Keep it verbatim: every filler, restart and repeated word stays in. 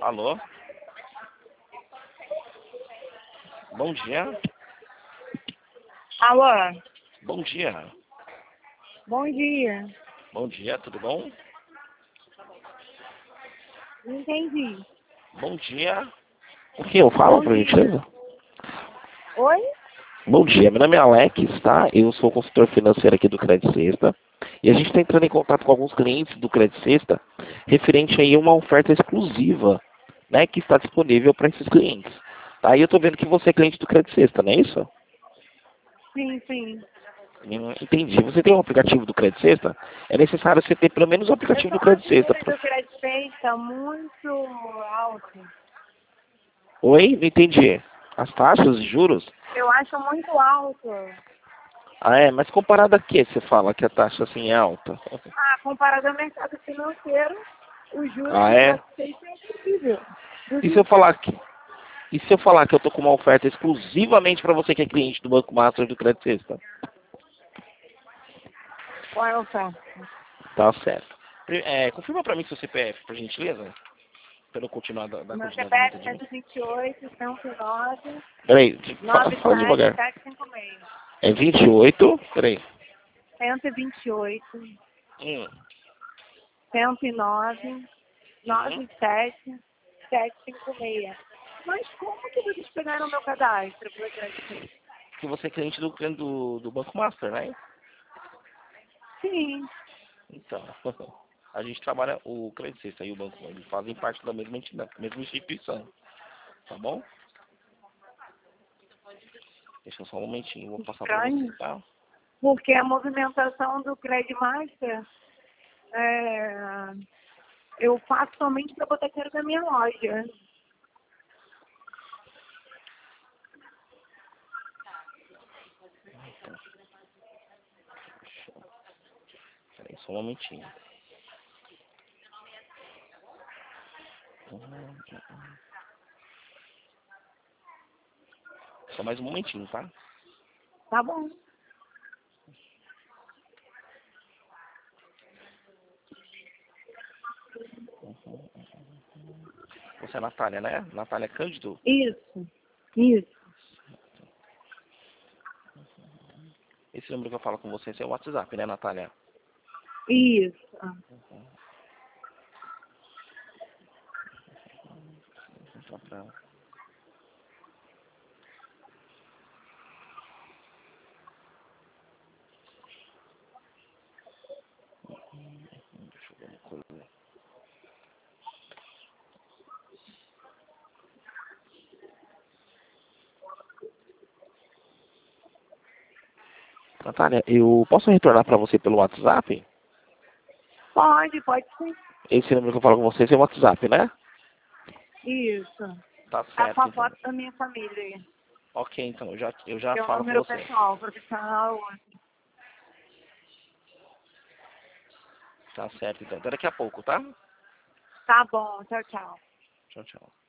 Alô? Bom dia. Alô? Bom dia. Bom dia. Bom dia, tudo bom? Não entendi. Bom dia. O que eu falo, Bom por dia. gentileza? Oi? Bom dia, meu nome é Alex, tá? Eu sou consultor financeiro aqui do Credit Sexta. E a gente está entrando em contato com alguns clientes do Credit Sexta referente aí a uma oferta exclusiva, né, que está disponível para esses clientes. Tá? E eu estou vendo que você é cliente do Credit Sexta, não é isso? Sim, sim. Hum, Entendi. Você tem um aplicativo do Credit Sexta? É necessário você ter pelo menos o Eu aplicativo sou do uma Credit Sexta. dívida do crédito está muito alto. Oi? Não entendi. As taxas de juros? Eu acho muito alto. Ah, é? Mas comparado a que você fala que a taxa assim é alta? Ah, comparado ao mercado financeiro, os juros Ah, do é? crédito é incrível. E se eu falar que, e se eu falar que eu tô com uma oferta exclusivamente para você que é cliente do Banco Master do Credit Sexta? Qual é a oferta? Tá certo. Pri- É, confirma para mim seu C P F, por gentileza. Para eu continuar da, da Meu continuidade do C P F é atendimento. cento e vinte e oito, cento e nove, Peraí, de- fala, nove fala sete devagar. sete cinco seis. É vinte e oito. Peraí. cento e vinte e oito, Hum. cento e nove, Uhum. nove sete sete cinco seis. Mas como que vocês pegaram meu cadastro pelo crédito? Que você é cliente do, do, do Banco Master, né? Sim. Então, a gente trabalha, o Credit Sexta e o Banco, eles fazem parte da mesma entidade, mesma instituição, tá bom? Deixa eu só um momentinho, vou passar para você, Estranho. tá? Porque a movimentação do Credit Master, é, eu faço somente para botar dinheiro na minha loja. Peraí, só um momentinho. Só mais um momentinho, tá? Tá bom. Você é a Natália, né? Natália Cândido? Isso. Isso. Esse número que eu falo com você, esse é o WhatsApp, né, Natália? Isso. Só pra... Deixa eu ver uma coisa. Natália, eu posso retornar para você pelo WhatsApp? Pode, pode sim. Esse número que eu falo com você, esse é o WhatsApp, né? Isso. Tá Tá com certo, a então. foto da minha família. Ok, então, eu já, eu já Que é o falo com número você. pessoal, profissional. Tá certo, então. Até daqui a pouco, tá? Tá bom, tchau, tchau. Tchau, tchau.